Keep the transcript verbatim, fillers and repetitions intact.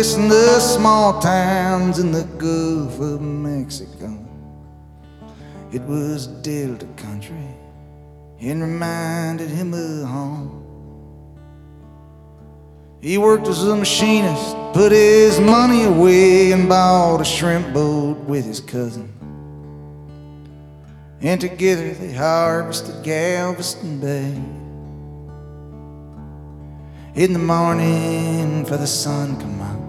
reminiscing the small towns in the Gulf of Mexico. It was Delta country and reminded him of home. He worked as a machinist, put his money away, and bought a shrimp boat with his cousin. And together they harvested Galveston Bay. In the morning, for the sun come out,